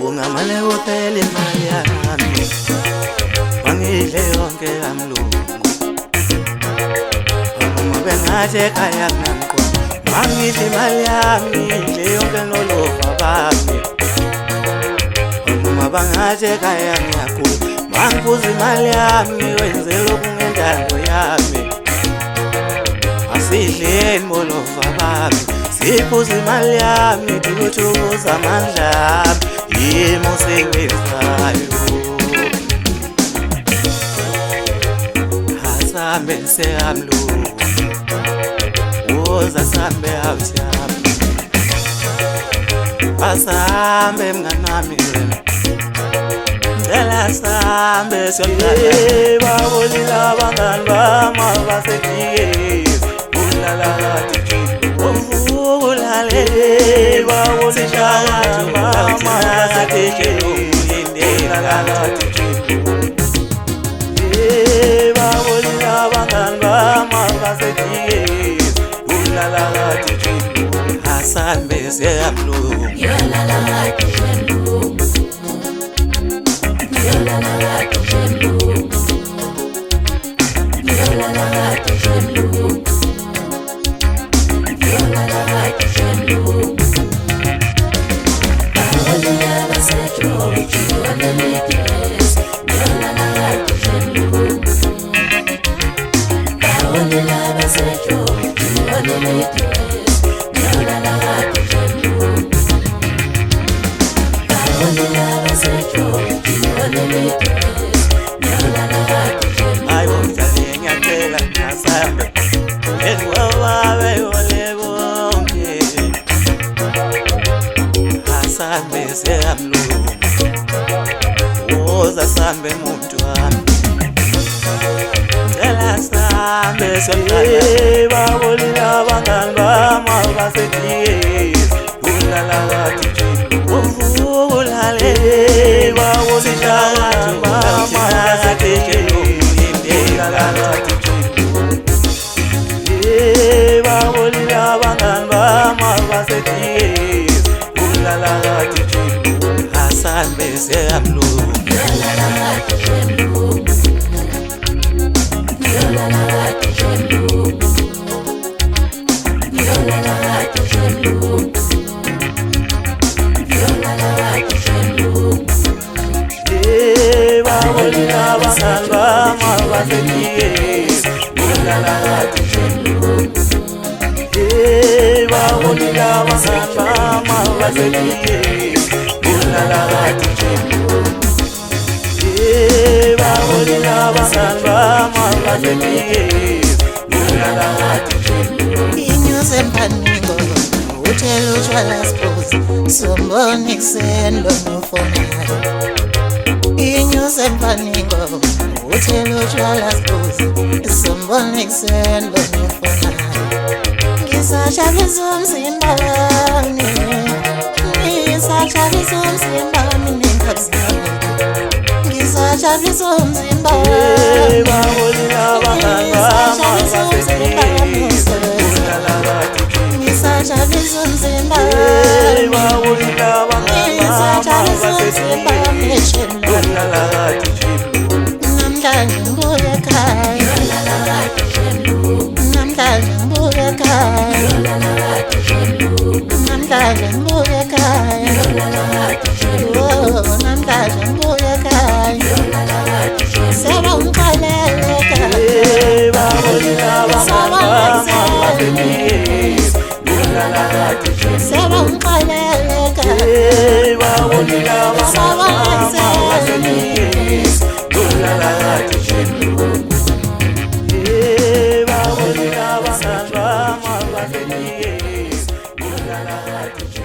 ungamane uphele imali yami wangidle yonke kamlungu uma bengathi ekhaya kunamqondo mangidle imali yami idle yonke nolova bami uma bangathi ekhaya ngiyagula mangiphuza imali yami wenze lokhu ngentando yami asidleni bolova bami siphuza imali yami tukuthukuza amandla ami yimo sekwenzayo asambe sekamlungu woza sambe awutyaphi asambe mngani wami ngicela sambe babolile abangani bami abasedikeni ulala kathi umvulale babolile abangani bami abasedikeni ulala kathi babolile abangani bami abasedikeni ulala kathi asambe sekamlungu woza sambe muntu wami ngicela sambe babolile abangani bami abasedikeni ulala kathi umvulale babolile abangani bami abasedikeni ulala kathi babolile abangani bami abasedikeni ulala kathi asambe sekamlungu babolile abangani bami abasedikeni ulala kathi babolile abangani bami abasedikeni ulala kathi babolile abangani bami abasedikeni ulala kathi inyuze mpaningo uthela utshwala siphuza sombona ekuseni lona ufonayo inyuze mpaningo uthela utshwala siphuza sombona ekuseni lona ufonayo ngisajabulisa umzimba wami ngisajabulisa umzimba wami nenkathi zami ngisajabulisa umzimba wami babolile abangani bami abasedikeni ulala kathi ngisajabulisa umzimba babolile abangani bami abasedikeni ulala kathi namhlanje ngibuya ekhaya namhlanje ngibuya ekhaya namhlanje ngibuya ekhaya namhlanje ngibuya ekhaya seba ungixolele ekhaya babolile abangani bami abasedikeni ulala kathi seba ungixolele ekhaya babolile abangani bami abasedikeni ulala kathi babolile abangani bami abasedikeni ulala kathi